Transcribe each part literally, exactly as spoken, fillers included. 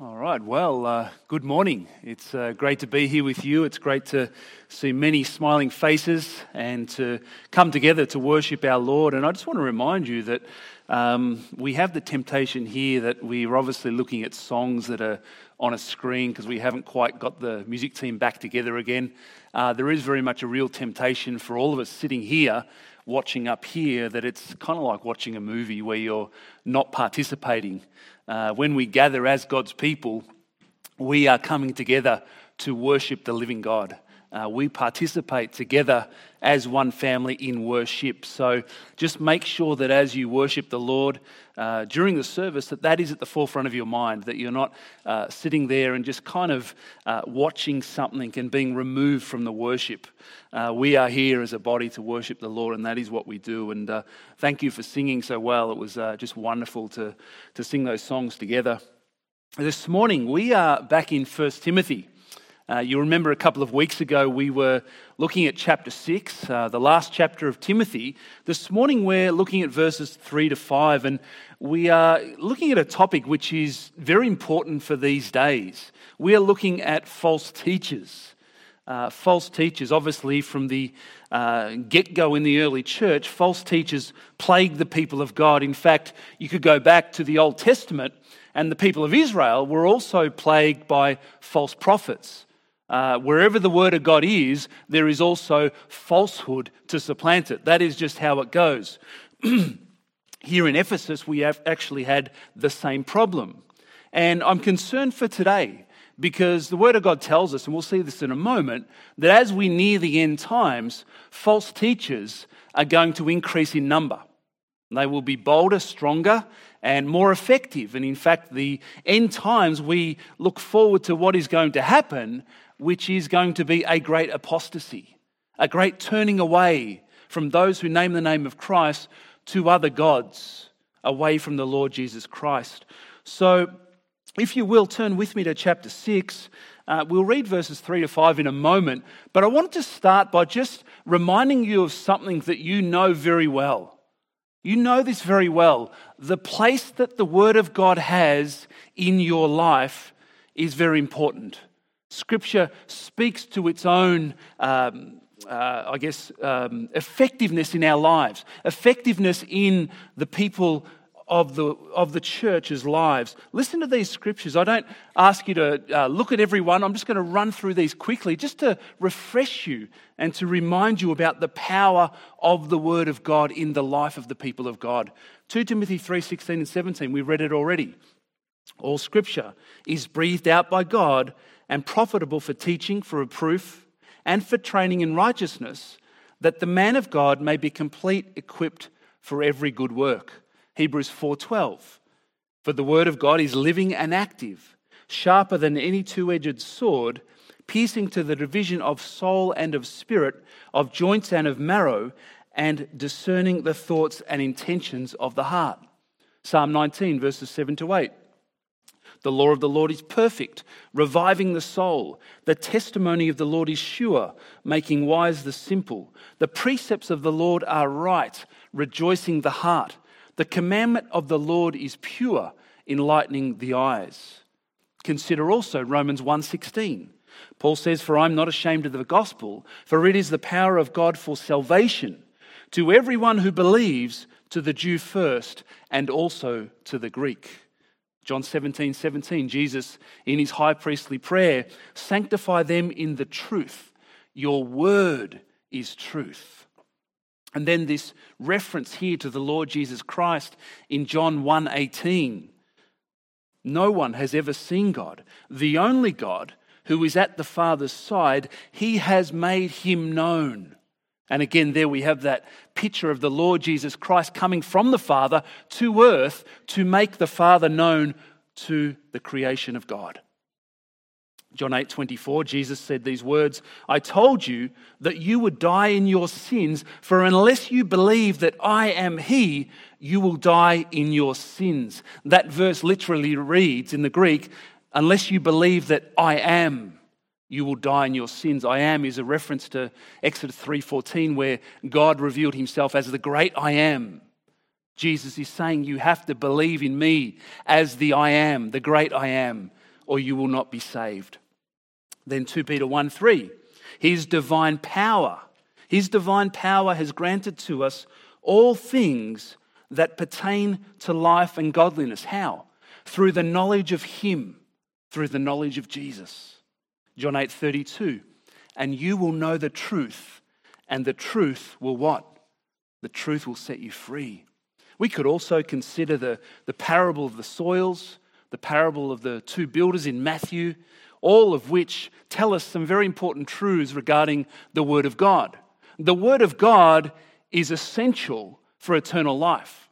All right, well, uh, good morning. It's uh, great to be here with you. It's great to see many smiling faces and to come together to worship our Lord. And I just want to remind you that um, we have the temptation here that we're obviously looking at songs that are on a screen because we haven't quite got the music team back together again. Uh, there is very much a real temptation for all of us sitting here watching up here that it's kind of like watching a movie where you're not participating. Uh, when we gather as God's people, we are coming together to worship the living God. Uh, we participate together as one family in worship. So just make sure that as you worship the Lord uh, during the service, that that is at the forefront of your mind, that you're not uh, sitting there and just kind of uh, watching something and being removed from the worship. Uh, we are here as a body to worship the Lord, and that is what we do. And uh, thank you for singing so well. It was uh, just wonderful to, to sing those songs together. This morning, we are back in First Timothy. Uh, you remember a couple of weeks ago we were looking at chapter six, uh, the last chapter of Timothy. This morning we're looking at verses three to five, and we are looking at a topic which is very important for these days. We are looking at false teachers. Uh, false teachers, obviously from the uh, get-go in the early church, false teachers plagued the people of God. In fact, you could go back to the Old Testament, and the people of Israel were also plagued by false prophets. Uh, wherever the word of God is, there is also falsehood to supplant it. That is just how it goes. Here in Ephesus, we have actually had the same problem. And I'm concerned for today because the word of God tells us, and we'll see this in a moment, that as we near the end times, false teachers are going to increase in number. They will be bolder, stronger, and more effective. And in fact, the end times, we look forward to what is going to happen, which is going to be a great apostasy, a great turning away from those who name the name of Christ to other gods, away from the Lord Jesus Christ. So, if you will, turn with me to chapter six. Uh, we'll read verses three to five in a moment, but I wanted to start by just reminding you of something that you know very well. You know this very well. The place that the Word of God has in your life is very important. Scripture speaks to its own, um, uh, I guess, um, effectiveness in our lives, effectiveness in the people of the of the church's lives. Listen to these scriptures. I don't ask you to uh, look at every one. I'm just going to run through these quickly just to refresh you and to remind you about the power of the Word of God in the life of the people of God. Second Timothy three sixteen and seventeen, we read it already. All Scripture is breathed out by God and profitable for teaching, for reproof, and for training in righteousness, that the man of God may be complete, equipped for every good work. Hebrews four twelve, for the word of God is living and active, sharper than any two-edged sword, piercing to the division of soul and of spirit, of joints and of marrow, and discerning the thoughts and intentions of the heart. Psalm nineteen, verses seven to eight. The law of the Lord is perfect, reviving the soul. The testimony of the Lord is sure, making wise the simple. The precepts of the Lord are right, rejoicing the heart. The commandment of the Lord is pure, enlightening the eyes. Consider also Romans one sixteen. Paul says, for I'm not ashamed of the gospel, for it is the power of God for salvation to everyone who believes, to the Jew first, and also to the Greek. John seventeen seventeen, Jesus in his high priestly prayer, sanctify them in the truth. Your word is truth. And then this reference here to the Lord Jesus Christ in John one eighteen. No one has ever seen God. The only God who is at the Father's side, he has made him known. And again, there we have that picture of the Lord Jesus Christ coming from the Father to earth to make the Father known to the creation of God. John eight twenty-four, Jesus said these words, I told you that you would die in your sins, for unless you believe that I am he, you will die in your sins. That verse literally reads in the Greek, unless you believe that I am, you will die in your sins. I am is a reference to Exodus three fourteen, where God revealed himself as the great I am. Jesus is saying you have to believe in me as the I am, the great I am. or you will not be saved. Then Second Peter one three, his divine power, his divine power has granted to us all things that pertain to life and godliness. How? Through the knowledge of him, through the knowledge of Jesus. John eight thirty-two, and you will know the truth, and the truth will what? The truth will set you free. We could also consider the, the parable of the soils, the parable of the two builders in Matthew, all of which tell us some very important truths regarding the Word of God. The Word of God is essential for eternal life.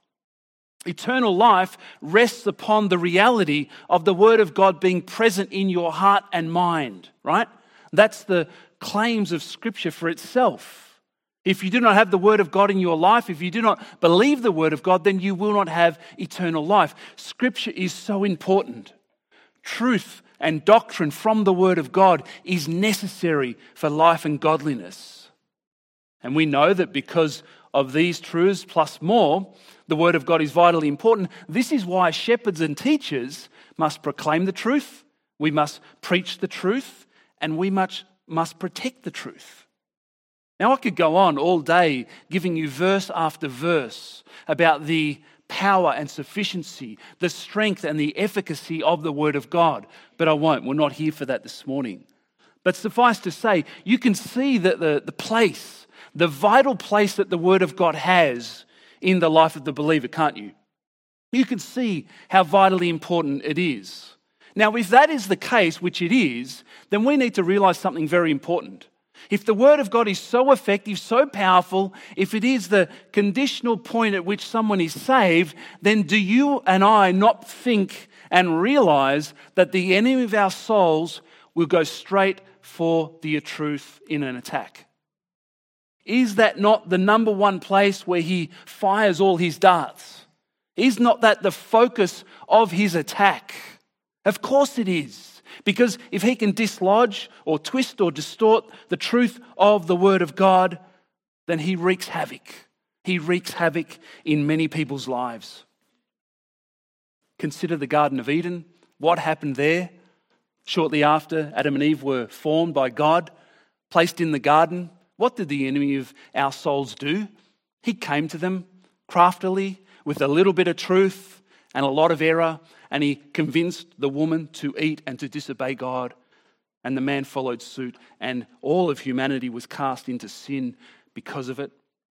Eternal life rests upon the reality of the Word of God being present in your heart and mind, right? That's the claims of Scripture for itself. If you do not have the Word of God in your life, if you do not believe the Word of God, then you will not have eternal life. Scripture is so important. Truth and doctrine from the Word of God is necessary for life and godliness. And we know that because of these truths plus more, the Word of God is vitally important. This is why shepherds and teachers must proclaim the truth, we must preach the truth, and we must, must protect the truth. Now, I could go on all day giving you verse after verse about the power and sufficiency, the strength and the efficacy of the Word of God, but I won't. We're not here for that this morning. But suffice to say, you can see that the, the place, the vital place that the Word of God has in the life of the believer, can't you? You can see how vitally important it is. Now, if that is the case, which it is, then we need to realize something very important. If the Word of God is so effective, so powerful, if it is the conditional point at which someone is saved, then do you and I not think and realize that the enemy of our souls will go straight for the truth in an attack? Is that not the number one place where he fires all his darts? Is not that the focus of his attack? Of course it is. Because if he can dislodge or twist or distort the truth of the Word of God, then he wreaks havoc. He wreaks havoc in many people's lives. Consider the Garden of Eden. What happened there? Shortly after Adam and Eve were formed by God, placed in the garden, what did the enemy of our souls do? He came to them craftily with a little bit of truth and a lot of error, and he convinced the woman to eat and to disobey God. And the man followed suit, and all of humanity was cast into sin because of it.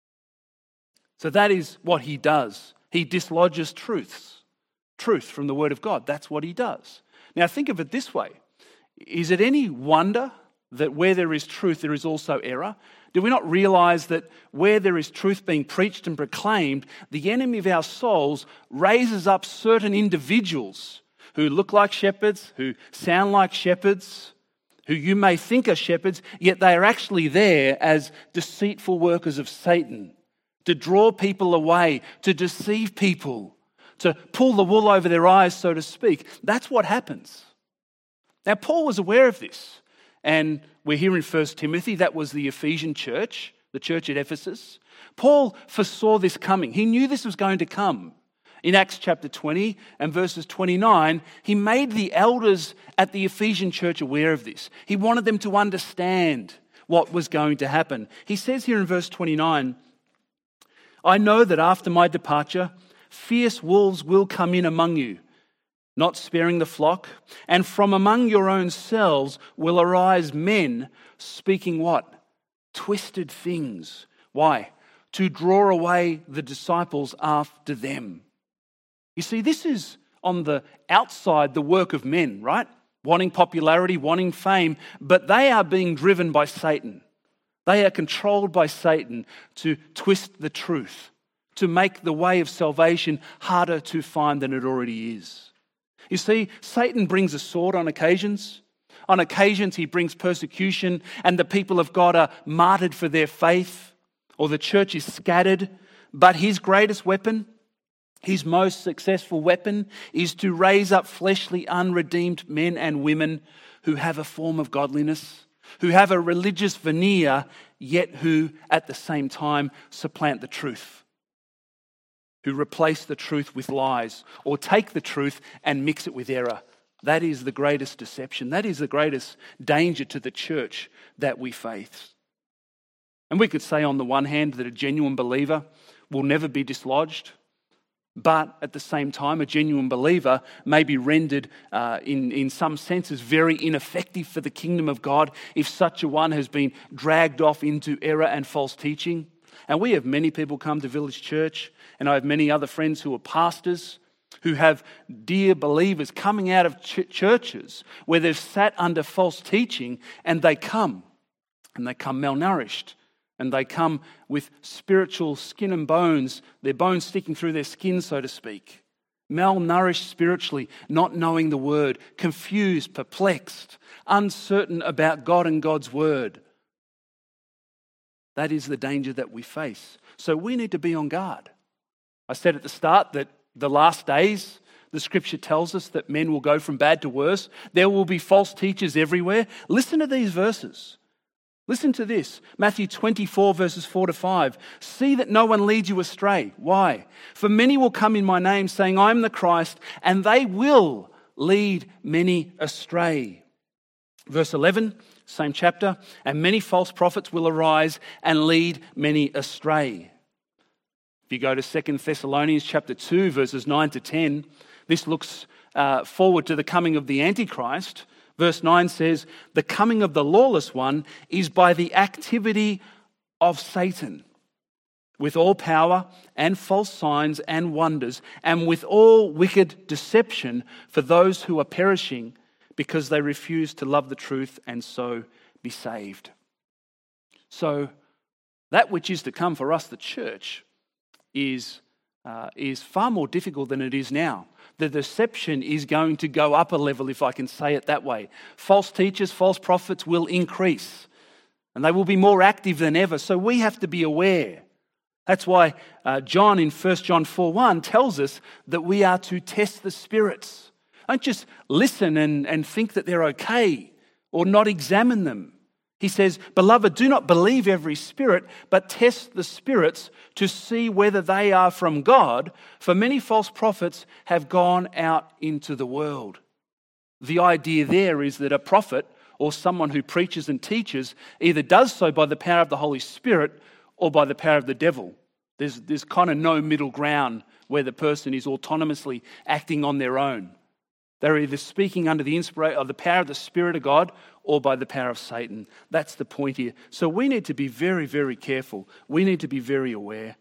So that is what he does. He dislodges truths, truth from the Word of God. That's what he does. Now think of it this way. Is it any wonder that where there is truth, there is also error? Do we not realize that where there is truth being preached and proclaimed, the enemy of our souls raises up certain individuals who look like shepherds, who sound like shepherds, who you may think are shepherds, yet they are actually there as deceitful workers of Satan, to draw people away, to deceive people, to pull the wool over their eyes, so to speak. That's what happens. Now, Paul was aware of this. And we're here in First Timothy, that was the Ephesian church, the church at Ephesus. Paul foresaw this coming. He knew this was going to come. In Acts chapter twenty and verses twenty-nine, he made the elders at the Ephesian church aware of this. He wanted them to understand what was going to happen. He says here in verse twenty-nine, I know that after my departure, fierce wolves will come in among you, not sparing the flock, and from among your own selves will arise men speaking what? Twisted things. Why? To draw away the disciples after them. You see, this is on the outside the work of men, right? Wanting popularity, wanting fame, but they are being driven by Satan. They are controlled by Satan to twist the truth, to make the way of salvation harder to find than it already is. You see, Satan brings a sword on occasions. On occasions, he brings persecution, and the people of God are martyred for their faith, or the church is scattered. But his greatest weapon, his most successful weapon, is to raise up fleshly, unredeemed men and women who have a form of godliness, who have a religious veneer, yet who, at the same time, supplant the truth, who replace the truth with lies, or take the truth and mix it with error. That is the greatest deception. That is the greatest danger to the church that we face. And we could say on the one hand that a genuine believer will never be dislodged, but at the same time, a genuine believer may be rendered uh, in, in some senses very ineffective for the kingdom of God if such a one has been dragged off into error and false teaching. And we have many people come to Village Church, and I have many other friends who are pastors, who have dear believers coming out of ch- churches where they've sat under false teaching, and they come, and they come malnourished, and they come with spiritual skin and bones, their bones sticking through their skin, so to speak. Malnourished spiritually, not knowing the word, confused, perplexed, uncertain about God and God's word. That is the danger that we face. So we need to be on guard. I said at the start that the last days, the scripture tells us that men will go from bad to worse. There will be false teachers everywhere. Listen to these verses. Listen to this. Matthew twenty-four, verses four to five. See that no one leads you astray. Why? For many will come in my name, saying, I am the Christ, and they will lead many astray. Verse eleven, same chapter. And many false prophets will arise and lead many astray. If you go to Second Thessalonians chapter two, verses nine to ten, this looks uh, forward to the coming of the Antichrist. Verse nine says, the coming of the lawless one is by the activity of Satan, with all power and false signs and wonders, and with all wicked deception for those who are perishing, because they refuse to love the truth and so be saved. So that which is to come for us, the church, is, uh, is far more difficult than it is now. The deception is going to go up a level, if I can say it that way. False teachers, false prophets will increase, and they will be more active than ever. So we have to be aware. That's why uh, John in First John four one tells us that we are to test the spirits. Don't just listen and, and think that they're okay or not examine them. He says, beloved, do not believe every spirit, but test the spirits to see whether they are from God, for many false prophets have gone out into the world. The idea there is that a prophet or someone who preaches and teaches either does so by the power of the Holy Spirit or by the power of the devil. There's, there's kind of no middle ground where the person is autonomously acting on their own. They're either speaking under the inspiration of the power of the Spirit of God or by the power of Satan. That's the point here. So we need to be very, very careful. We need to be very aware.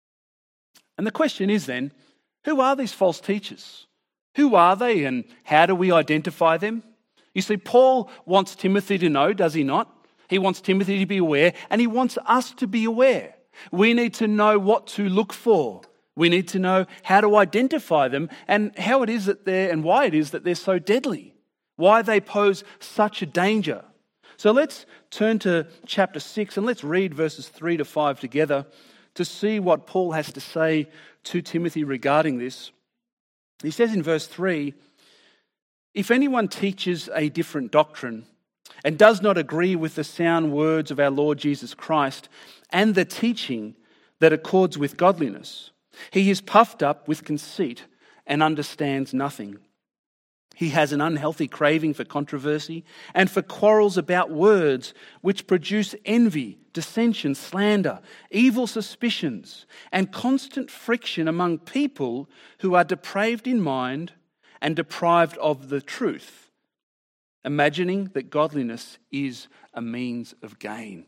And the question is then, who are these false teachers? Who are they and how do we identify them? You see, Paul wants Timothy to know, does he not? He wants Timothy to be aware, and he wants us to be aware. We need to know what to look for. We need to know how to identify them and how it is that they're, and why it is that they're so deadly, why they pose such a danger. So let's turn to chapter six and let's read verses three to five together to see what Paul has to say to Timothy regarding this. He says in verse three, if anyone teaches a different doctrine and does not agree with the sound words of our Lord Jesus Christ and the teaching that accords with godliness, he is puffed up with conceit and understands nothing. He has an unhealthy craving for controversy and for quarrels about words, which produce envy, dissension, slander, evil suspicions, and constant friction among people who are depraved in mind and deprived of the truth, imagining that godliness is a means of gain.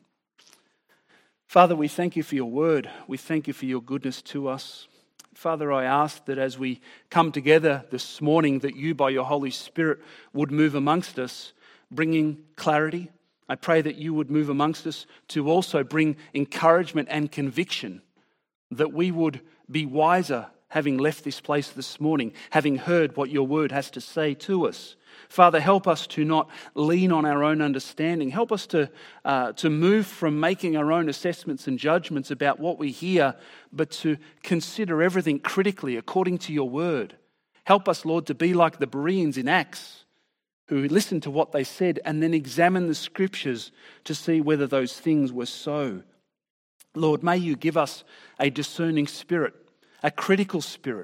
Father, we thank you for your word. We thank you for your goodness to us. Father, I ask that as we come together this morning, that you by your Holy Spirit would move amongst us, bringing clarity. I pray that you would move amongst us to also bring encouragement and conviction, that we would be wiser having left this place this morning, having heard what your word has to say to us. Father, help us to not lean on our own understanding. Help us to, uh, to move from making our own assessments and judgments about what we hear, but to consider everything critically according to your word. Help us, Lord, to be like the Bereans in Acts, who listened to what they said and then examined the scriptures to see whether those things were so. Lord, may you give us a discerning spirit, a critical spirit.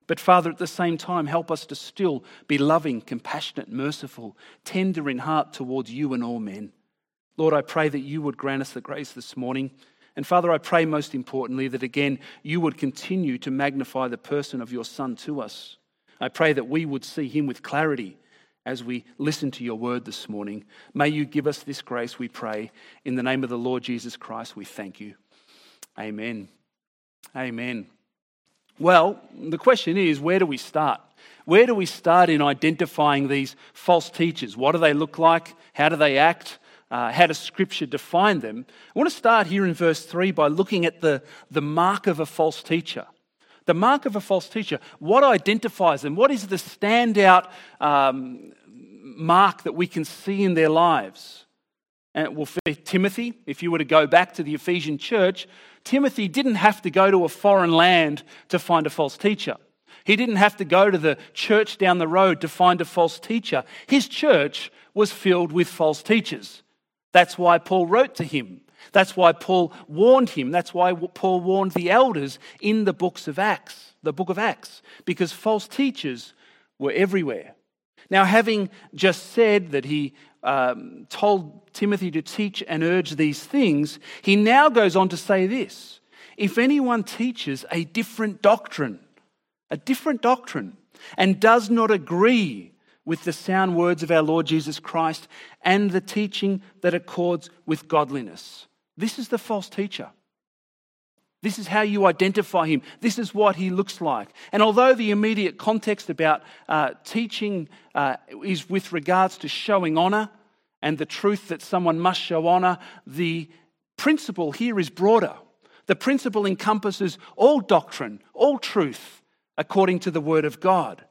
But Father, at the same time, help us to still be loving, compassionate, merciful, tender in heart towards you and all men. Lord, I pray that you would grant us the grace this morning. And Father, I pray most importantly that again, you would continue to magnify the person of your Son to us. I pray that we would see him with clarity as we listen to your word this morning. May you give us this grace, we pray. In the name of the Lord Jesus Christ, we thank you. Amen. Amen. Well, the question is, where do we start? Where do we start in identifying these false teachers? What do they look like? How do they act? Uh, how does Scripture define them? I want to start here in verse three by looking at the, the mark of a false teacher. The mark of a false teacher. What identifies them? What is the standout um, mark that we can see in their lives? And well, for Timothy, if you were to go back to the Ephesian church, Timothy didn't have to go to a foreign land to find a false teacher. He didn't have to go to the church down the road to find a false teacher. His church was filled with false teachers. That's why Paul wrote to him. That's why Paul warned him. That's why Paul warned the elders in the books of Acts, the book of Acts, because false teachers were everywhere. Now, having just said that he um, told Timothy to teach and urge these things, he now goes on to say this: if anyone teaches a different doctrine, a different doctrine, and does not agree with the sound words of our Lord Jesus Christ and the teaching that accords with godliness. This is the false teacher. This is how you identify him. This is what he looks like. And although the immediate context about uh, teaching uh, is with regards to showing honour and the truth that someone must show honour, the principle here is broader. The principle encompasses all doctrine, all truth, according to the Word of God.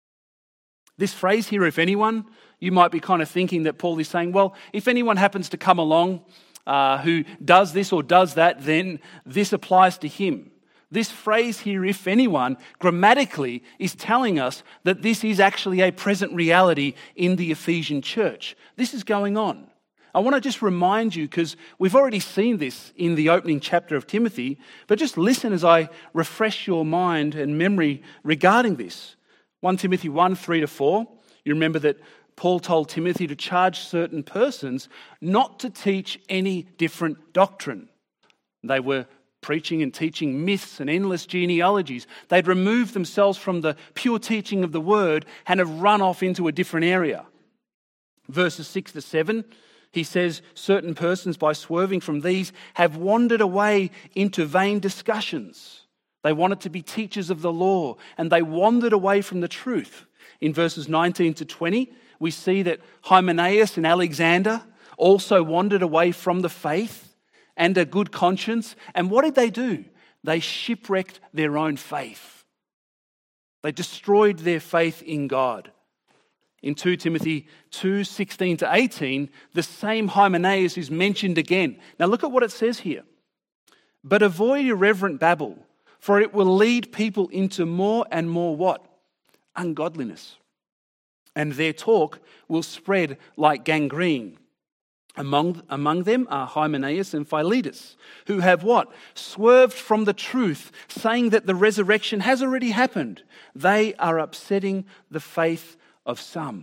This phrase here, if anyone, you might be kind of thinking that Paul is saying, well, if anyone happens to come along uh, who does this or does that, then this applies to him. This phrase here, if anyone, grammatically is telling us that this is actually a present reality in the Ephesian church. This is going on. I want to just remind you, because we've already seen this in the opening chapter of Timothy, but just listen as I refresh your mind and memory regarding this. First Timothy one, three to four, you remember that Paul told Timothy to charge certain persons not to teach any different doctrine. They were preaching and teaching myths and endless genealogies. They'd removed themselves from the pure teaching of the word and have run off into a different area. Verses six to seven, he says, certain persons, by swerving from these, have wandered away into vain discussions. They wanted to be teachers of the law, and they wandered away from the truth. In verses nineteen to twenty, we see that Hymenaeus and Alexander also wandered away from the faith and a good conscience. And what did they do? They shipwrecked their own faith. They destroyed their faith in God. In Second Timothy two, sixteen to eighteen, the same Hymenaeus is mentioned again. Now look at what it says here. But avoid irreverent babble, for it will lead people into more and more what? Ungodliness. And their talk will spread like gangrene. Among, among them are Hymenaeus and Philetus, who have what? Swerved from the truth, saying that the resurrection has already happened. They are upsetting the faith of some.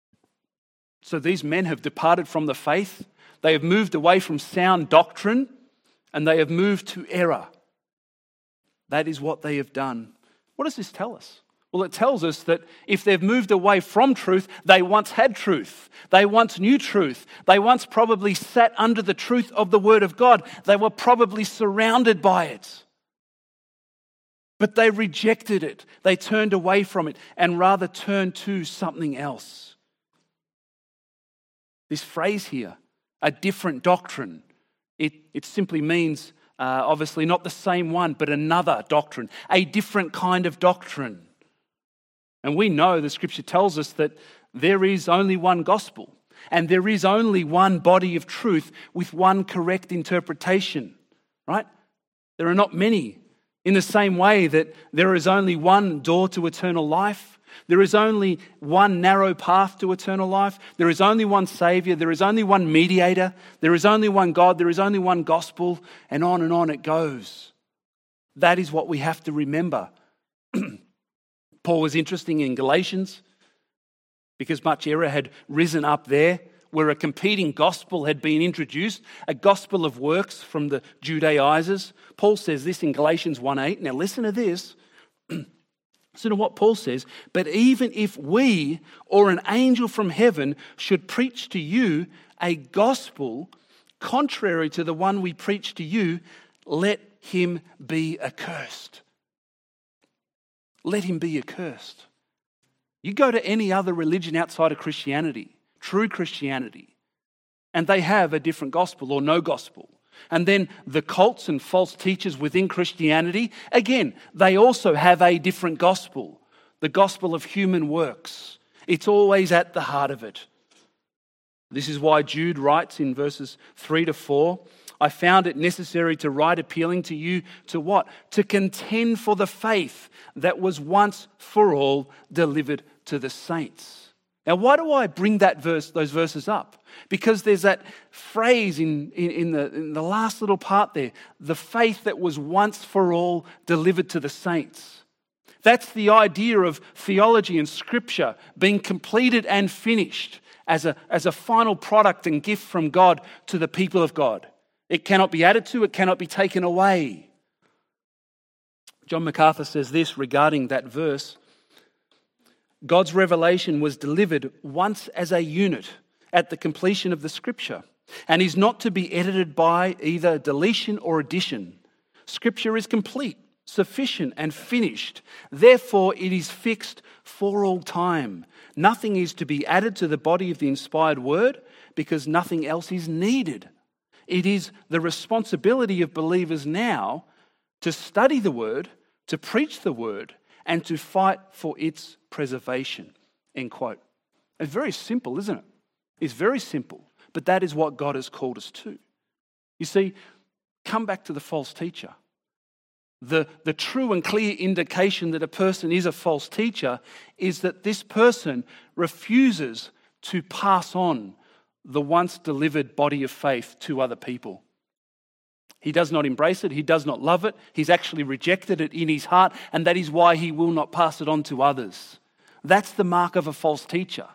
So these men have departed from the faith. They have moved away from sound doctrine, and they have moved to error. That is what they have done. What does this tell us? Well, it tells us that if they've moved away from truth, they once had truth. They once knew truth. They once probably sat under the truth of the Word of God. They were probably surrounded by it. But they rejected it. They turned away from it and rather turned to something else. This phrase here, a different doctrine, it, it simply means, uh, obviously not the same one, but another doctrine, a different kind of doctrine. And we know the Scripture tells us that there is only one gospel and there is only one body of truth with one correct interpretation, right? There are not many. In the same way that there is only one door to eternal life, there is only one narrow path to eternal life, there is only one Saviour, there is only one mediator, there is only one God, there is only one gospel, and on and on it goes. That is what we have to remember. Paul was interested in Galatians because much error had risen up there, where a competing gospel had been introduced, a gospel of works from the Judaizers. Paul says this in Galatians one eight. Now listen to this. Listen to what Paul says. But even if we or an angel from heaven should preach to you a gospel contrary to the one we preach to you, let him be accursed. Let him be accursed. You go to any other religion outside of Christianity, true Christianity, and they have a different gospel or no gospel. And then the cults and false teachers within Christianity, again, they also have a different gospel, the gospel of human works. It's always at the heart of it. This is why Jude writes in verses three to four, I found it necessary to write appealing to you to what? To contend for the faith that was once for all delivered to the saints. Now, why do I bring that verse, those verses up? Because there's that phrase in, in, in, the, in the last little part there, the faith that was once for all delivered to the saints. That's the idea of theology and scripture being completed and finished as a, as a final product and gift from God to the people of God. It cannot be added to, it cannot be taken away. John MacArthur says this regarding that verse. God's revelation was delivered once as a unit at the completion of the scripture and is not to be edited by either deletion or addition. Scripture is complete, sufficient and finished. Therefore, it is fixed for all time. Nothing is to be added to the body of the inspired word because nothing else is needed. It is the responsibility of believers now to study the word, to preach the word, and to fight for its preservation. End quote. It's very simple, isn't it? It's very simple, but that is what God has called us to. You see, come back to the false teacher. The, the true and clear indication that a person is a false teacher is that this person refuses to pass on the once delivered body of faith to other people. He does not embrace it. He does not love it. He's actually rejected it in his heart, and that is why he will not pass it on to others. That's the mark of a false teacher.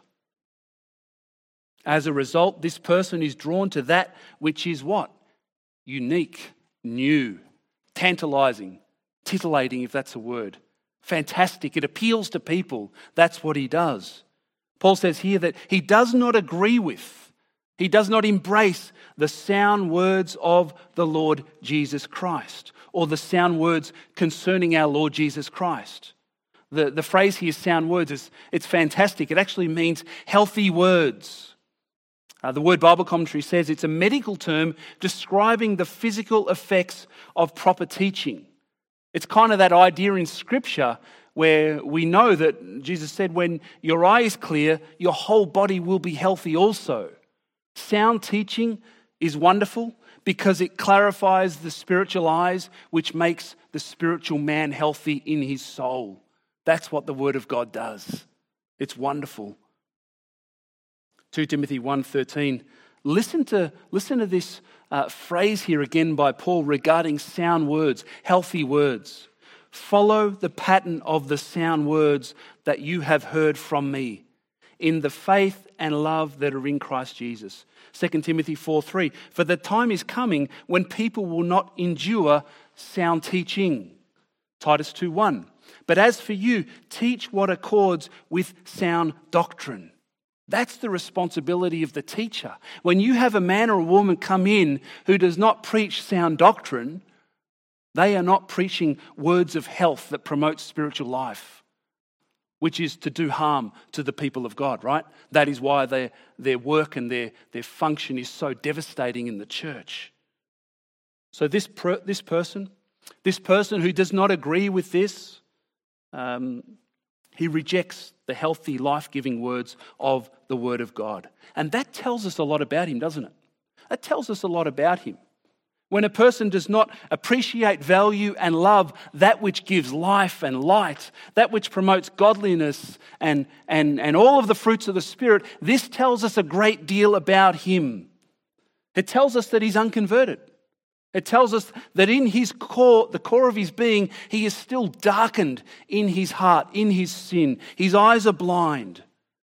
As a result, this person is drawn to that which is what? Unique, new, tantalizing, titillating, if that's a word. Fantastic. It appeals to people. That's what he does. Paul says here that he does not agree with, he does not embrace the sound words of the Lord Jesus Christ or the sound words concerning our Lord Jesus Christ. The, the phrase here, sound words, is it's fantastic. It actually means healthy words. Uh, the Word Bible Commentary says it's a medical term describing the physical effects of proper teaching. It's kind of that idea in Scripture where we know that Jesus said when your eye is clear, your whole body will be healthy also. Sound teaching is wonderful because it clarifies the spiritual eyes, which makes the spiritual man healthy in his soul. That's what the Word of God does. It's wonderful. Second Timothy one thirteen. Listen to, listen to this uh, phrase here again by Paul regarding sound words, healthy words. Follow the pattern of the sound words that you have heard from me in the faith and love that are in Christ Jesus. Second Timothy four three. For the time is coming when people will not endure sound teaching. Titus two one. But as for you, teach what accords with sound doctrine. That's the responsibility of the teacher. When you have a man or a woman come in who does not preach sound doctrine, they are not preaching words of health that promote spiritual life, which is to do harm to the people of God, right? That is why their, their work and their, their function is so devastating in the church. So this, per, this person, this person who does not agree with this, um, he rejects the healthy, life-giving words of the Word of God. And that tells us a lot about him, doesn't it? That tells us a lot about him. When a person does not appreciate, value and love that which gives life and light, that which promotes godliness and, and, and all of the fruits of the Spirit, this tells us a great deal about him. It tells us that he's unconverted. It tells us that in his core, the core of his being, he is still darkened in his heart, in his sin. His eyes are blind.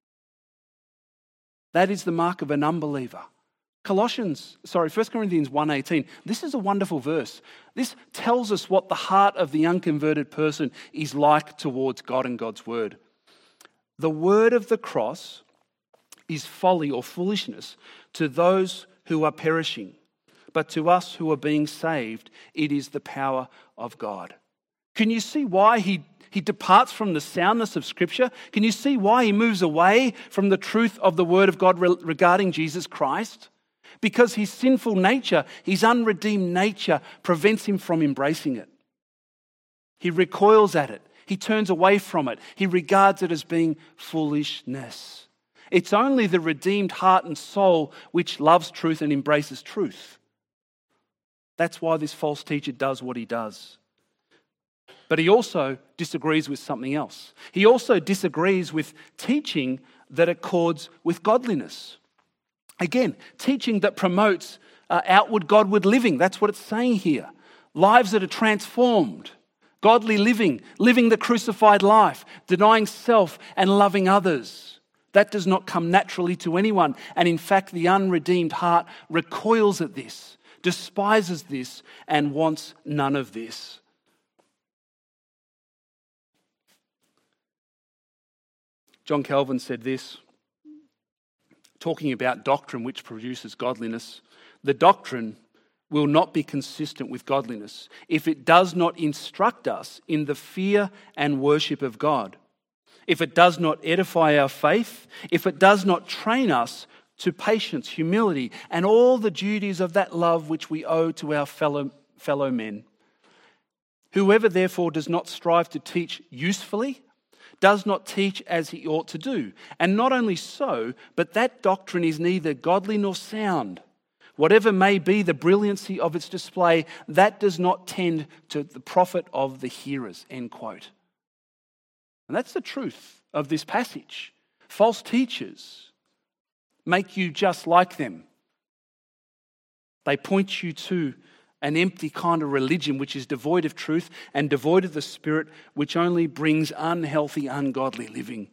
That is the mark of an unbeliever. Colossians, sorry, First Corinthians one eighteen, this is a wonderful verse. This tells us what the heart of the unconverted person is like towards God and God's word. The word of the cross is folly or foolishness to those who are perishing, but to us who are being saved, it is the power of God. Can you see why he, he departs from the soundness of Scripture? Can you see why he moves away from the truth of the word of God re- regarding Jesus Christ? Because his sinful nature, his unredeemed nature, prevents him from embracing it. He recoils at it. He turns away from it. He regards it as being foolishness. It's only the redeemed heart and soul which loves truth and embraces truth. That's why this false teacher does what he does. But he also disagrees with something else. He also disagrees with teaching that accords with godliness. Again, teaching that promotes uh, outward Godward living. That's what it's saying here. Lives that are transformed. Godly living. Living the crucified life. Denying self and loving others. That does not come naturally to anyone. And in fact, the unredeemed heart recoils at this, despises this, and wants none of this. John Calvin said this, talking about doctrine which produces godliness. The doctrine will not be consistent with godliness if it does not instruct us in the fear and worship of God, if it does not edify our faith, if it does not train us to patience, humility, and all the duties of that love which we owe to our fellow, fellow men. Whoever therefore does not strive to teach usefully does not teach as he ought to do. And not only so, but that doctrine is neither godly nor sound. Whatever may be the brilliancy of its display, that does not tend to the profit of the hearers, end quote. And that's the truth of this passage. False teachers make you just like them. They point you to an empty kind of religion which is devoid of truth and devoid of the Spirit, which only brings unhealthy, ungodly living.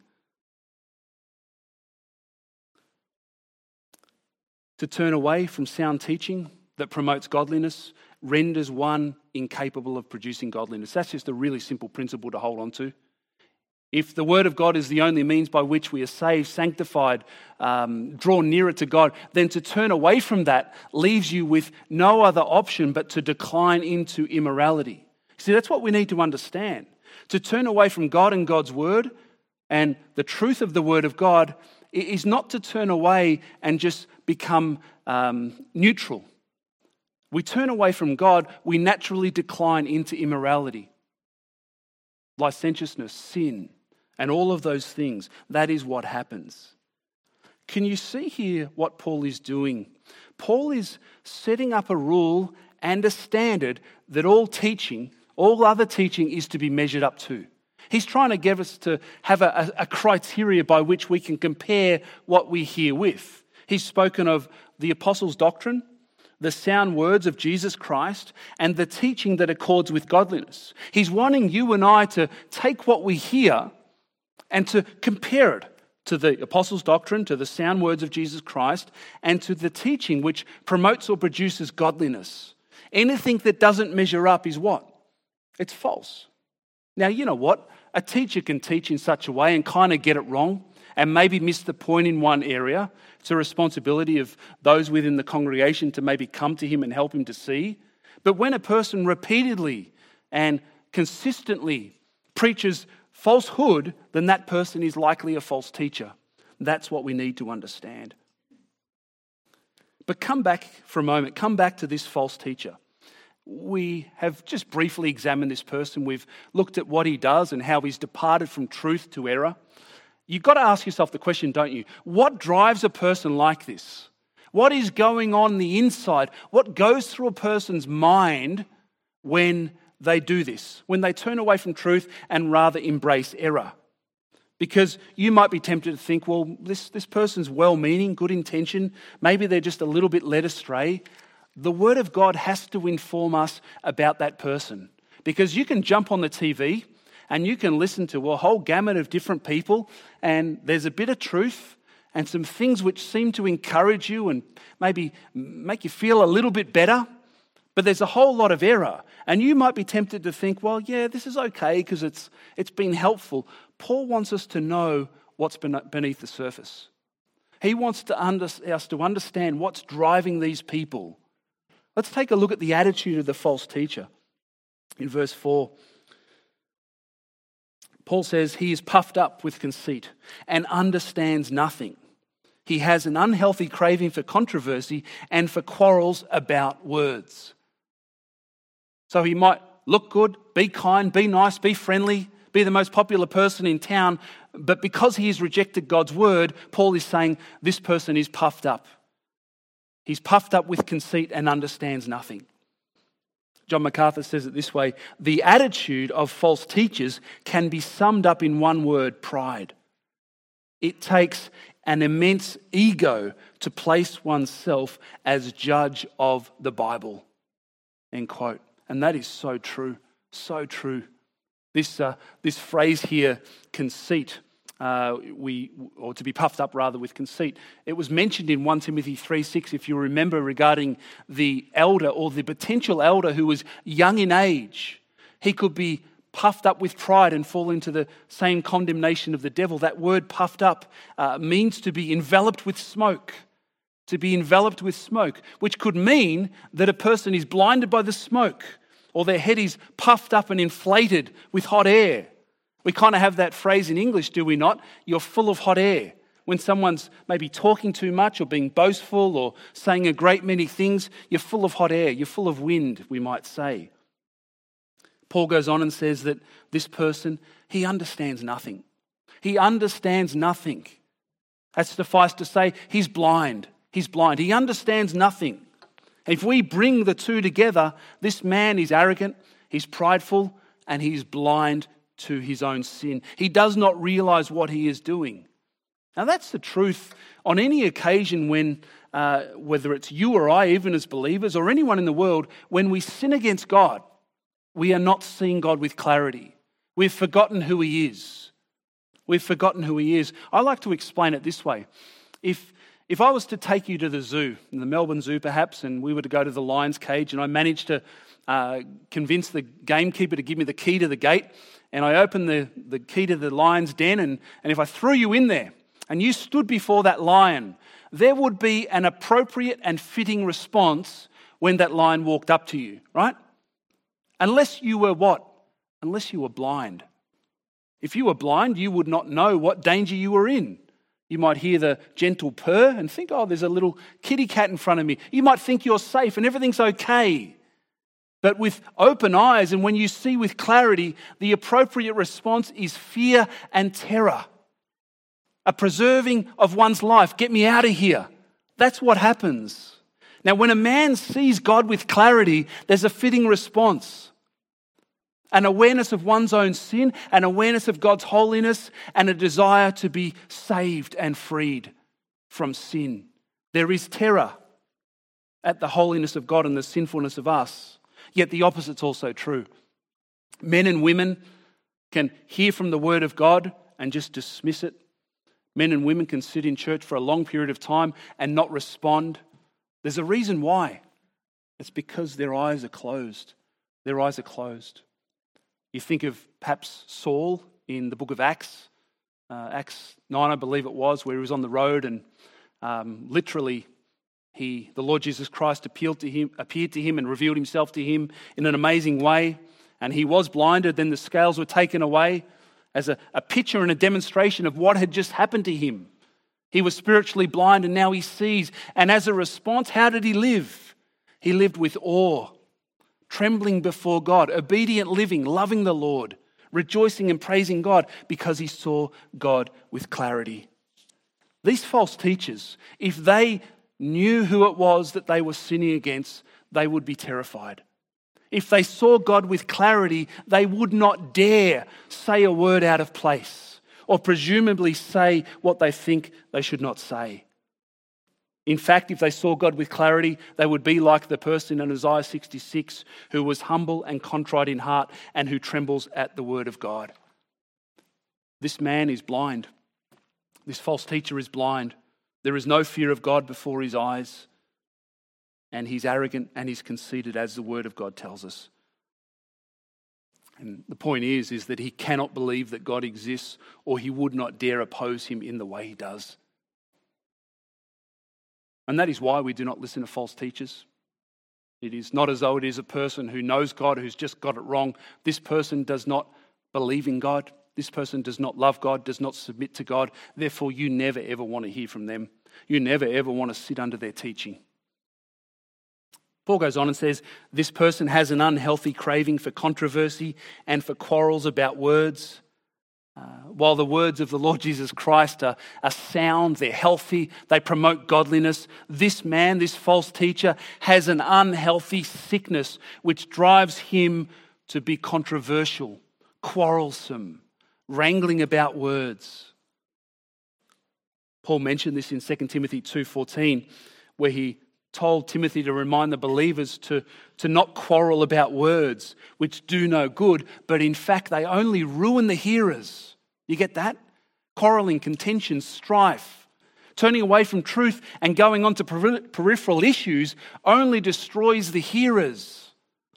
To turn away from sound teaching that promotes godliness renders one incapable of producing godliness. That's just a really simple principle to hold on to. If the Word of God is the only means by which we are saved, sanctified, um, drawn nearer to God, then to turn away from that leaves you with no other option but to decline into immorality. See, that's what we need to understand. To turn away from God and God's Word and the truth of the Word of God is not to turn away and just become um, neutral. We turn away from God, we naturally decline into immorality, licentiousness, sin, and all of those things. That is what happens. Can you see here what Paul is doing? Paul is setting up a rule and a standard that all teaching, all other teaching is to be measured up to. He's trying to get us to have a, a, a criteria by which we can compare what we hear with. He's spoken of the apostles' doctrine, the sound words of Jesus Christ, and the teaching that accords with godliness. He's wanting you and I to take what we hear and to compare it to the apostles' doctrine, to the sound words of Jesus Christ, and to the teaching which promotes or produces godliness. Anything that doesn't measure up is what? It's false. Now, you know what? A teacher can teach in such a way and kind of get it wrong and maybe miss the point in one area. It's a responsibility of those within the congregation to maybe come to him and help him to see. But when a person repeatedly and consistently preaches falsehood, then that person is likely a false teacher. That's what we need to understand. But come back for a moment. Come back to this false teacher. We have just briefly examined this person. We've looked at what he does and how he's departed from truth to error. You've got to ask yourself the question, don't you? What drives a person like this? What is going on the inside? What goes through a person's mind when they do this, when they turn away from truth and rather embrace error? Because you might be tempted to think, well, this, this person's well-meaning, good intention. Maybe they're just a little bit led astray. the Word of God has to inform us about that person. Because you can jump on the T V and you can listen to a whole gamut of different people, and there's a bit of truth and some things which seem to encourage you and maybe make you feel a little bit better. But there's a whole lot of error. And you might be tempted to think, well, yeah, this is okay because it's it's been helpful. Paul wants us to know what's beneath the surface. He wants to under, us to understand what's driving these people. Let's take a look at the attitude of the false teacher. In verse four, Paul says, he is puffed up with conceit and understands nothing. He has an unhealthy craving for controversy and for quarrels about words. So he might look good, be kind, be nice, be friendly, be the most popular person in town, but because he has rejected God's word, Paul is saying this person is puffed up. He's puffed up with conceit and understands nothing. John MacArthur says it this way: the attitude of false teachers can be summed up in one word: pride. It takes an immense ego to place oneself as judge of the Bible. End quote. And that is so true, so true. This uh, this phrase here, conceit, uh, we or to be puffed up rather with conceit, it was mentioned in First Timothy three six, if you remember, regarding the elder or the potential elder who was young in age. He could be puffed up with pride and fall into the same condemnation of the devil. That word puffed up uh, means to be enveloped with smoke. To be enveloped with smoke, which could mean that a person is blinded by the smoke or their head is puffed up and inflated with hot air. We kind of have that phrase in English, do we not? You're full of hot air. When someone's maybe talking too much or being boastful or saying a great many things, you're full of hot air, you're full of wind, we might say. Paul goes on and says that this person, he understands nothing. He understands nothing. That's suffice to say, he's blind. He's blind. He understands nothing. If we bring the two together, this man is arrogant, he's prideful, and he's blind to his own sin. He does not realize what he is doing. Now that's the truth on any occasion when, uh, whether it's you or I, even as believers, or anyone in the world, when we sin against God, we are not seeing God with clarity. We've forgotten who he is. We've forgotten who he is. I like to explain it this way. If If I was to take you to the zoo, the Melbourne Zoo perhaps, and we were to go to the lion's cage, and I managed to uh, convince the gamekeeper to give me the key to the gate, and I opened the, the key to the lion's den, and, and if I threw you in there, and you stood before that lion, there would be an appropriate and fitting response when that lion walked up to you, right? Unless you were what? Unless you were blind. If you were blind, you would not know what danger you were in. You might hear the gentle purr and think, oh, there's a little kitty cat in front of me. You might think you're safe and everything's okay. But with open eyes and when you see with clarity, the appropriate response is fear and terror. A preserving of one's life. Get me out of here. That's what happens. Now, when a man sees God with clarity, there's a fitting response. An awareness of one's own sin, an awareness of God's holiness, and a desire to be saved and freed from sin. There is terror at the holiness of God and the sinfulness of us. Yet the opposite's also true. Men and women can hear from the word of God and just dismiss it. Men and women can sit in church for a long period of time and not respond. There's a reason why. It's because their eyes are closed. Their eyes are closed. You think of perhaps Saul in the book of Acts, uh, Acts nine, I believe it was, where he was on the road and um, literally he, the Lord Jesus Christ appealed to him, appeared to him and revealed himself to him in an amazing way. And he was blinded, then the scales were taken away as a, a picture and a demonstration of what had just happened to him. He was spiritually blind and now he sees. And as a response, how did he live? He lived with awe, trembling before God, obedient living, loving the Lord, rejoicing and praising God because he saw God with clarity. These false teachers, if they knew who it was that they were sinning against, they would be terrified. If they saw God with clarity, they would not dare say a word out of place or presumably say what they think they should not say. In fact, if they saw God with clarity, they would be like the person in Isaiah sixty-six who was humble and contrite in heart and who trembles at the word of God. This man is blind. This false teacher is blind. There is no fear of God before his eyes. And he's arrogant and he's conceited, as the word of God tells us. And the point is, is that he cannot believe that God exists, or he would not dare oppose him in the way he does. And that is why we do not listen to false teachers. It is not as though it is a person who knows God, who's just got it wrong. This person does not believe in God. This person does not love God, does not submit to God. Therefore, you never ever want to hear from them. You never ever want to sit under their teaching. Paul goes on and says, this person has an unhealthy craving for controversy and for quarrels about words. Uh, while the words of the Lord Jesus Christ are, are sound, they're healthy, they promote godliness, this man, this false teacher, has an unhealthy sickness which drives him to be controversial, quarrelsome, wrangling about words. Paul mentioned this in Second Timothy two fourteen, where he told Timothy to remind the believers to, to not quarrel about words which do no good, but in fact they only ruin the hearers. You get that? Quarreling, contention, strife, turning away from truth and going on to peripheral issues only destroys the hearers.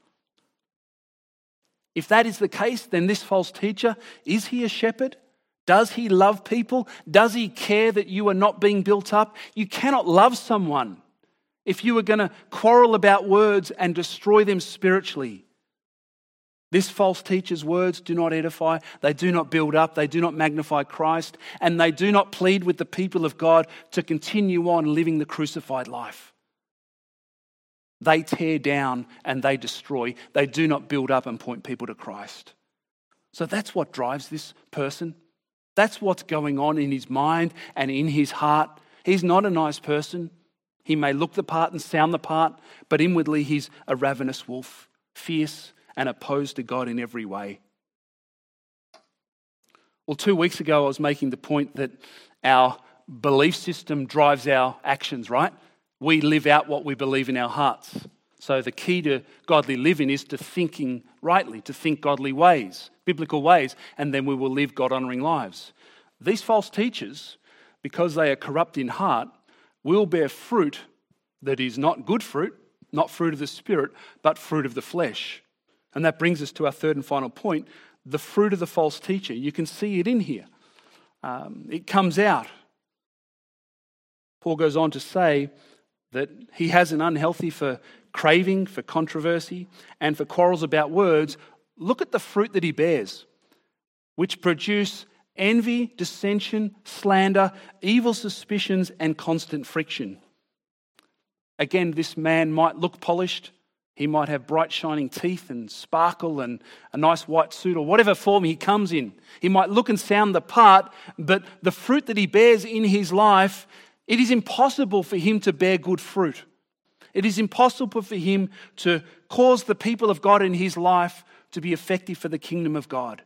If that is the case, then this false teacher, is he a shepherd? Does he love people? Does he care that you are not being built up? You cannot love someone if you are going to quarrel about words and destroy them spiritually. This false teacher's words do not edify, they do not build up, they do not magnify Christ, and they do not plead with the people of God to continue on living the crucified life. They tear down and they destroy. They do not build up and point people to Christ. So that's what drives this person. That's what's going on in his mind and in his heart. He's not a nice person. He may look the part and sound the part, but inwardly he's a ravenous wolf, fierce and opposed to God in every way. Well, two weeks ago I was making the point that our belief system drives our actions, right? We live out what we believe in our hearts. So the key to godly living is to thinking rightly, to think godly ways, biblical ways, and then we will live God-honouring lives. These false teachers, because they are corrupt in heart, will bear fruit that is not good fruit, not fruit of the Spirit, but fruit of the flesh. And that brings us to our third and final point, the fruit of the false teacher. You can see it in here. Um, it comes out. Paul goes on to say that he has an unhealthy for craving, for controversy, and for quarrels about words. Look at the fruit that he bears, which produce envy, dissension, slander, evil suspicions, and constant friction. Again, this man might look polished. He might have bright shining teeth and sparkle and a nice white suit or whatever form he comes in. He might look and sound the part, but the fruit that he bears in his life, it is impossible for him to bear good fruit. It is impossible for him to cause the people of God in his life to be effective for the kingdom of God.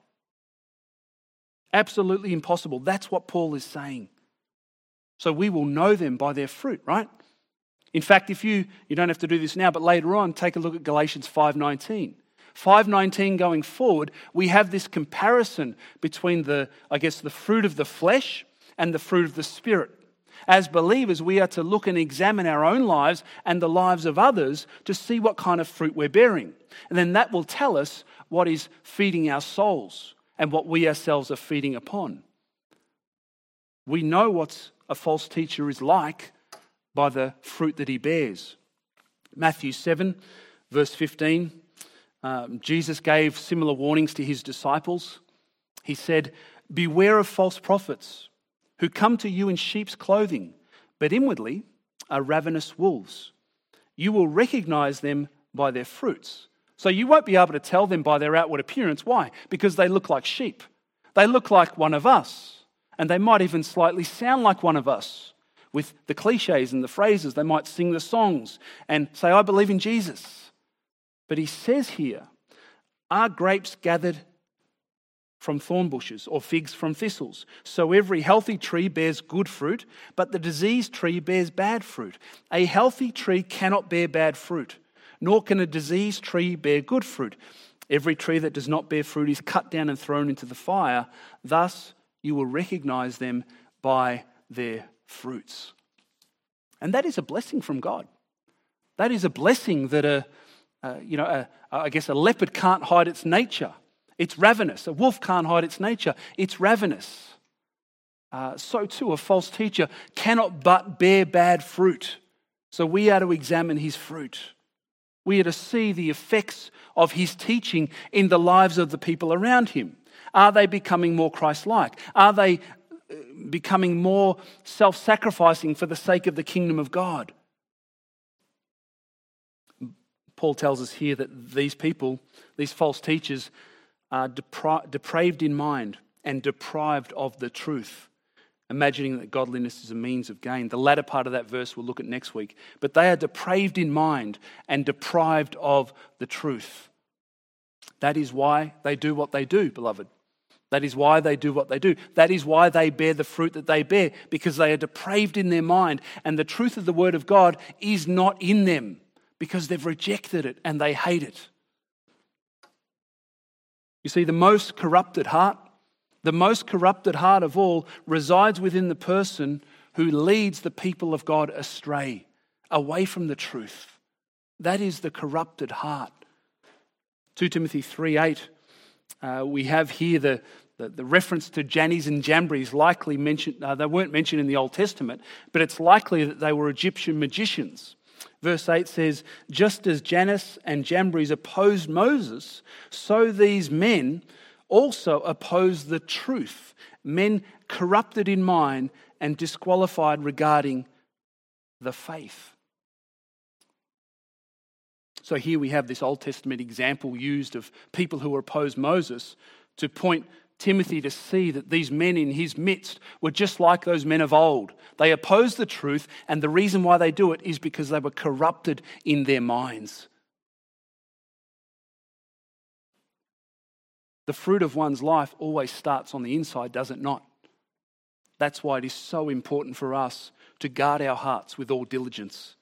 Absolutely impossible. That's what Paul is saying. So we will know them by their fruit, right? In fact, if you, you don't have to do this now, but later on, take a look at Galatians five nineteen. five nineteen going forward, we have this comparison between the, I guess, the fruit of the flesh and the fruit of the Spirit. As believers, we are to look and examine our own lives and the lives of others to see what kind of fruit we're bearing. And then that will tell us what is feeding our souls and what we ourselves are feeding upon. We know what a false teacher is like by the fruit that he bears. Matthew seven, verse fifteen, um, Jesus gave similar warnings to his disciples. He said, "Beware of false prophets who come to you in sheep's clothing, but inwardly are ravenous wolves. You will recognize them by their fruits." So you won't be able to tell them by their outward appearance. Why? Because they look like sheep. They look like one of us. And they might even slightly sound like one of us. With the cliches and the phrases, they might sing the songs and say, "I believe in Jesus." But he says here, are grapes gathered from thorn bushes, or figs from thistles. So every healthy tree bears good fruit, but the diseased tree bears bad fruit. A healthy tree cannot bear bad fruit, nor can a diseased tree bear good fruit. Every tree that does not bear fruit is cut down and thrown into the fire. Thus you will recognize them by their fruits. And that is a blessing from God. That is a blessing that a, uh, you know, a, I guess a leopard can't hide its nature. It's ravenous. A wolf can't hide its nature. It's ravenous. Uh, so too, a false teacher cannot but bear bad fruit. So we are to examine his fruit. We are to see the effects of his teaching in the lives of the people around him. Are they becoming more Christ-like? Are they becoming more self-sacrificing for the sake of the kingdom of God? Paul tells us here that these people, these false teachers, are depra- depraved in mind and deprived of the truth, imagining that godliness is a means of gain. The latter part of that verse we'll look at next week. But they are depraved in mind and deprived of the truth. That is why they do what they do, beloved. That is why they do what they do. That is why they bear the fruit that they bear, because they are depraved in their mind, and the truth of the word of God is not in them, because they've rejected it and they hate it. You see, the most corrupted heart, the most corrupted heart of all resides within the person who leads the people of God astray, away from the truth. That is the corrupted heart. Second Timothy three eight, uh, we have here the, the, the reference to Jannes and Jambres, likely mentioned, uh, they weren't mentioned in the Old Testament, but it's likely that they were Egyptian magicians. Verse eight says, just as Jannes and Jambres opposed Moses, so these men also oppose the truth. Men corrupted in mind and disqualified regarding the faith. So here we have this Old Testament example used of people who opposed Moses to point Timothy to see that these men in his midst were just like those men of old. They opposed the truth, and the reason why they do it is because they were corrupted in their minds. The fruit of one's life always starts on the inside, does it not? That's why it is so important for us to guard our hearts with all diligence.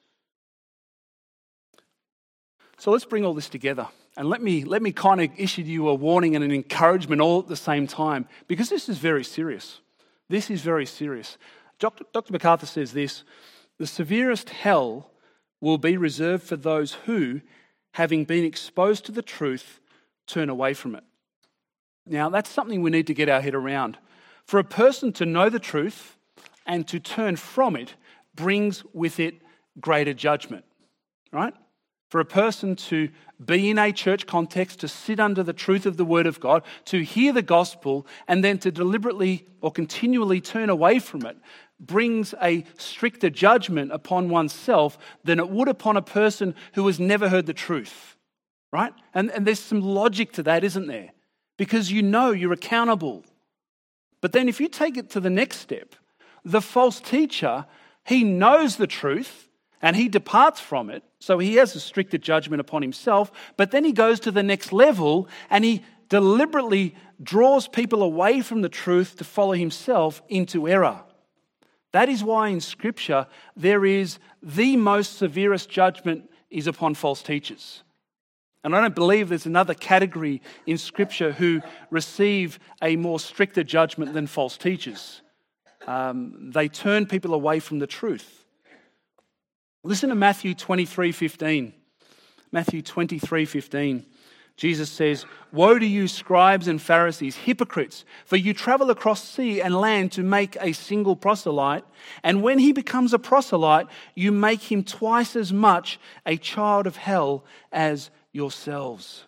So let's bring all this together. And let me let me kind of issue you a warning and an encouragement all at the same time, because this is very serious. This is very serious. Doctor Doctor MacArthur says this: the severest hell will be reserved for those who, having been exposed to the truth, turn away from it. Now, that's something we need to get our head around. For a person to know the truth and to turn from it brings with it greater judgment, right? For a person to be in a church context, to sit under the truth of the Word of God, to hear the gospel, and then to deliberately or continually turn away from it, brings a stricter judgment upon oneself than it would upon a person who has never heard the truth, right? And, and there's some logic to that, isn't there? Because you know you're accountable. But then if you take it to the next step, the false teacher, he knows the truth, and he departs from it, so he has a stricter judgment upon himself, but then he goes to the next level and he deliberately draws people away from the truth to follow himself into error. That is why in Scripture there is the most severest judgment is upon false teachers. And I don't believe there's another category in Scripture who receive a more stricter judgment than false teachers. Um, they turn people away from the truth. Listen to Matthew twenty-three fifteen. Matthew twenty-three fifteen. Jesus says, "Woe to you, scribes and Pharisees, hypocrites, for you travel across sea and land to make a single proselyte, and when he becomes a proselyte, you make him twice as much a child of hell as yourselves."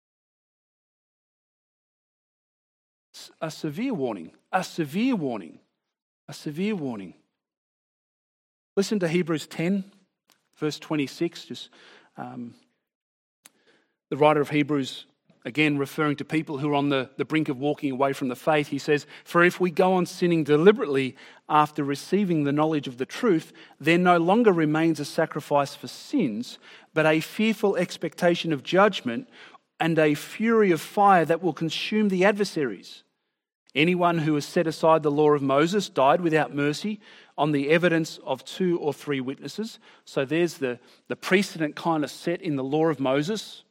A severe warning, a severe warning, a severe warning. Listen to Hebrews ten. Verse twenty-six, just um, the writer of Hebrews, again referring to people who are on the, the brink of walking away from the faith, he says, "For if we go on sinning deliberately after receiving the knowledge of the truth, there no longer remains a sacrifice for sins, but a fearful expectation of judgment and a fury of fire that will consume the adversaries. Anyone who has set aside the law of Moses died without mercy on the evidence of two or three witnesses. So there's the, the precedent kind of set in the law of Moses.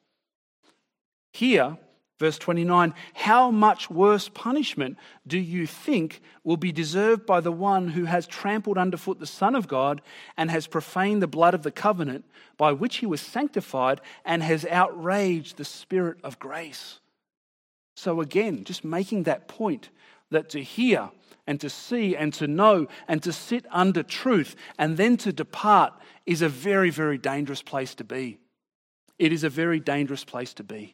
Here, verse twenty-nine, how much worse punishment do you think will be deserved by the one who has trampled underfoot the Son of God and has profaned the blood of the covenant by which he was sanctified and has outraged the Spirit of grace? So again, just making that point that to hear and to see and to know and to sit under truth and then to depart is a very, very dangerous place to be. It is a very dangerous place to be.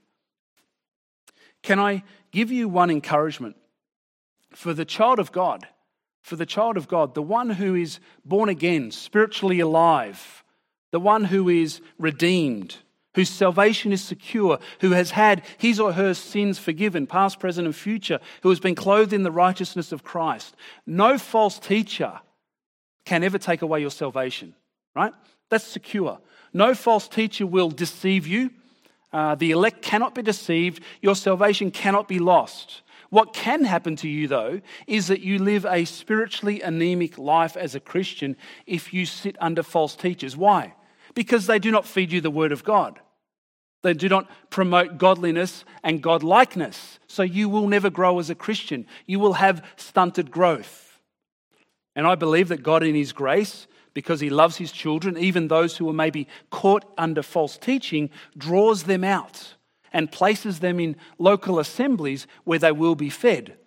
Can I give you one encouragement? For the child of God, for the child of God, the one who is born again, spiritually alive, the one who is redeemed, whose salvation is secure, who has had his or her sins forgiven, past, present, and future, who has been clothed in the righteousness of Christ. No false teacher can ever take away your salvation, right? That's secure. No false teacher will deceive you. Uh, the elect cannot be deceived. Your salvation cannot be lost. What can happen to you, though, is that you live a spiritually anemic life as a Christian if you sit under false teachers. Why? Because they do not feed you the word of God. They do not promote godliness and godlikeness. So you will never grow as a Christian. You will have stunted growth. And I believe that God in his grace, because he loves his children, even those who are maybe caught under false teaching, draws them out and places them in local assemblies where they will be fed.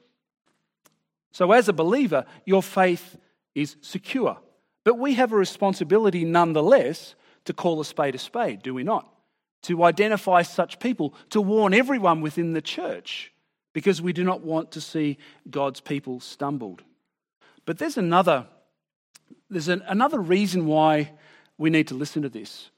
So as a believer, your faith is secure. But we have a responsibility nonetheless to call a spade a spade, do we not? To identify such people, to warn everyone within the church, because we do not want to see God's people stumbled. But there's another, there's an, another reason why we need to listen to this.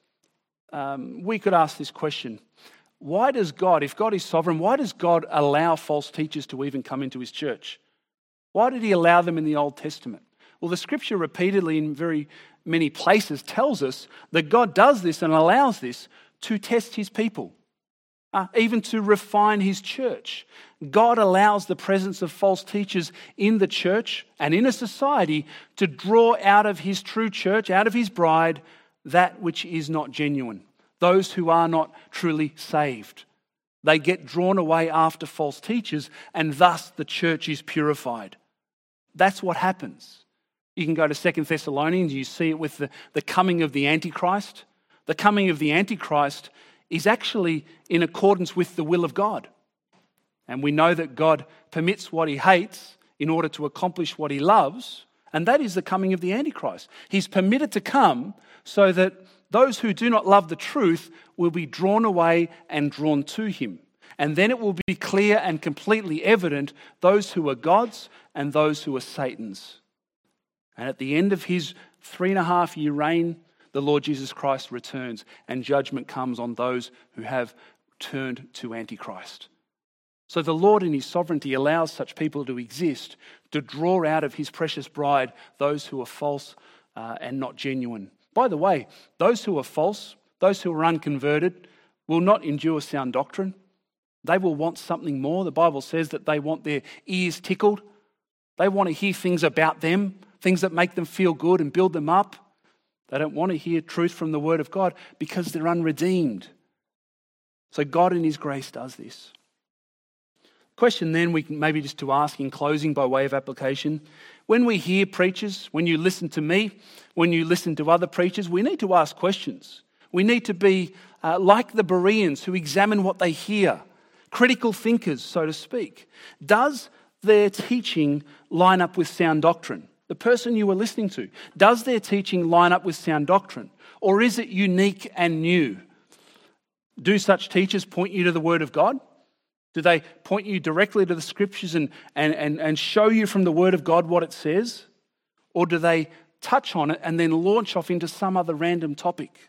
Um, we could ask this question. Why does God, if God is sovereign, why does God allow false teachers to even come into his church? Why did he allow them in the Old Testament? Well, the scripture repeatedly in very many places tells us that God does this and allows this to test his people, uh, even to refine his church. God allows the presence of false teachers in the church and in a society to draw out of his true church, out of his bride, that which is not genuine, those who are not truly saved. They get drawn away after false teachers, and thus the church is purified. That's what happens. You can go to Second Thessalonians, you see it with the, the coming of the Antichrist. The coming of the Antichrist is actually in accordance with the will of God. And we know that God permits what he hates in order to accomplish what he loves, and that is the coming of the Antichrist. He's permitted to come so that those who do not love the truth will be drawn away and drawn to him. And then it will be clear and completely evident those who are God's and those who are Satan's. And at the end of his three and a half year reign, the Lord Jesus Christ returns and judgment comes on those who have turned to Antichrist. So the Lord in his sovereignty allows such people to exist, to draw out of his precious bride those who are false uh, and not genuine. By the way, those who are false, those who are unconverted, will not endure sound doctrine. They will want something more. The Bible says that they want their ears tickled. They want to hear things about them, things that make them feel good and build them up. They don't want to hear truth from the Word of God because they're unredeemed. So God in his grace does this. Question then we can maybe just to ask in closing by way of application. When we hear preachers, when you listen to me, when you listen to other preachers, we need to ask questions. We need to be uh, like the Bereans who examine what they hear, critical thinkers, so to speak. Does their teaching line up with sound doctrine? The person you are listening to, does their teaching line up with sound doctrine? Or is it unique and new? Do such teachers point you to the Word of God? Do they point you directly to the Scriptures and, and, and, and show you from the Word of God what it says? Or do they touch on it and then launch off into some other random topic?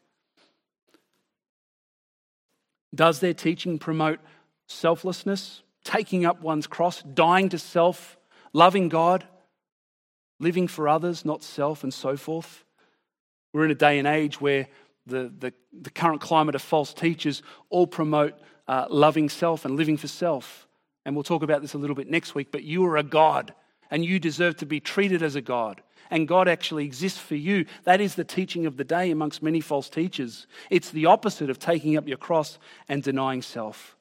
Does their teaching promote selflessness, taking up one's cross, dying to self, loving God, living for others, not self, and so forth? We're in a day and age where the, the, the current climate of false teachers all promote uh, loving self and living for self. And we'll talk about this a little bit next week, but you are a God and you deserve to be treated as a God. And God actually exists for you. That is the teaching of the day amongst many false teachers. It's the opposite of taking up your cross and denying self.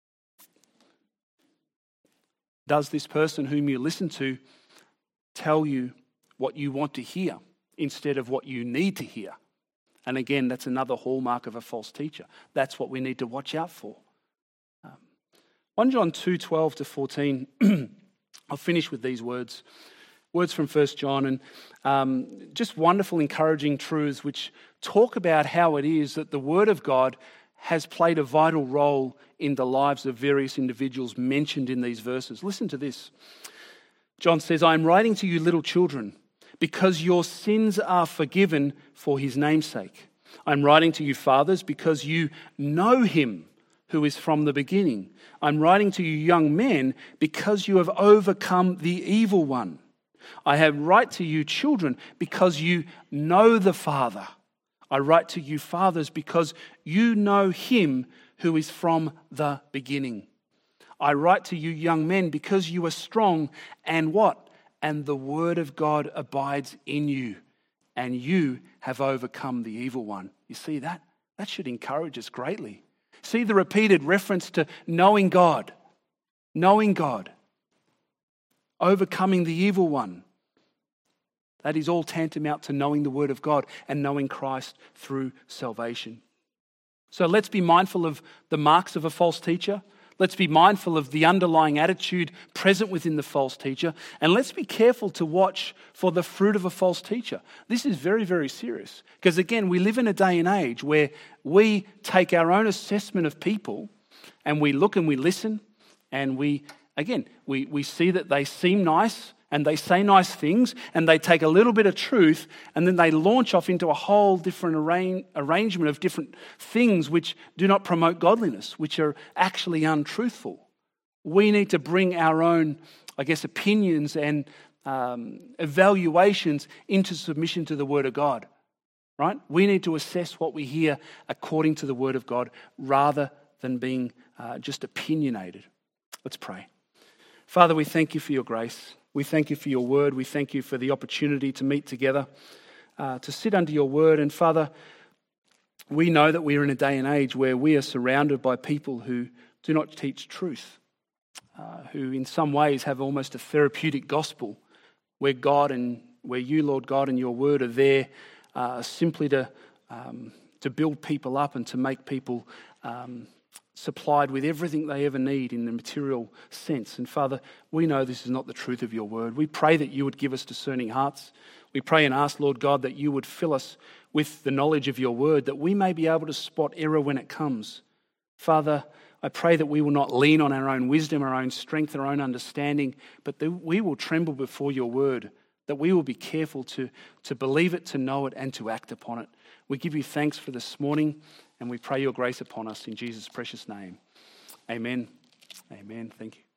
Does this person whom you listen to tell you what you want to hear instead of what you need to hear? And again, that's another hallmark of a false teacher. That's what we need to watch out for. Um, First John two, twelve to fourteen, I'll finish with these words. Words from First John, and um, just wonderful, encouraging truths which talk about how it is that the Word of God has played a vital role in the lives of various individuals mentioned in these verses. Listen to this. John says, I am writing to you, little children, because your sins are forgiven for his name's sake. I'm writing to you, fathers, because you know him who is from the beginning. I'm writing to you, young men, because you have overcome the evil one. I have write to you, children, because you know the Father. I write to you, fathers, because you know him who is from the beginning. I write to you, young men, because you are strong, and what? And the word of God abides in you, and you have overcome the evil one. You see that? That should encourage us greatly. See the repeated reference to knowing God, knowing God, overcoming the evil one. That is all tantamount to knowing the Word of God and knowing Christ through salvation. So let's be mindful of the marks of a false teacher. Let's be mindful of the underlying attitude present within the false teacher. And let's be careful to watch for the fruit of a false teacher. This is very, very serious. Because again, we live in a day and age where we take our own assessment of people and we look and we listen and we, again, we, we see that they seem nice and they say nice things, and they take a little bit of truth, and then they launch off into a whole different arra- arrangement of different things which do not promote godliness, which are actually untruthful. We need to bring our own, I guess, opinions and um, evaluations into submission to the Word of God, right? We need to assess what we hear according to the Word of God rather than being uh, just opinionated. Let's pray. Father, we thank you for your grace. We thank you for your word. We thank you for the opportunity to meet together, uh, to sit under your word. And Father, we know that we are in a day and age where we are surrounded by people who do not teach truth, uh, who in some ways have almost a therapeutic gospel where God and where you, Lord God, and your word are there uh, simply to, um, to build people up and to make people um, supplied with everything they ever need in the material sense. And Father, we know this is not the truth of your word. We pray that you would give us discerning hearts. We pray and ask, Lord God, that you would fill us with the knowledge of your word, that we may be able to spot error when it comes. Father, I pray that we will not lean on our own wisdom, our own strength, our own understanding, but that we will tremble before your word, that we will be careful to, to believe it, to know it, and to act upon it. We give you thanks for this morning, and we pray your grace upon us in Jesus' precious name. Amen. Amen. Thank you.